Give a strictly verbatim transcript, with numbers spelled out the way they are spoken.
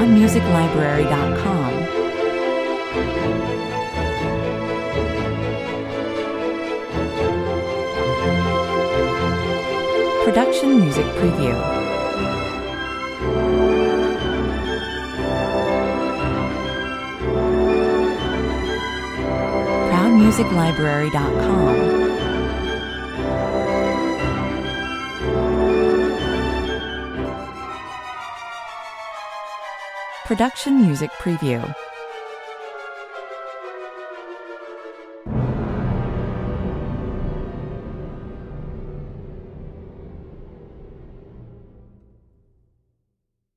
proud music library dot com. Production music preview. proud music library dot com. Production music preview.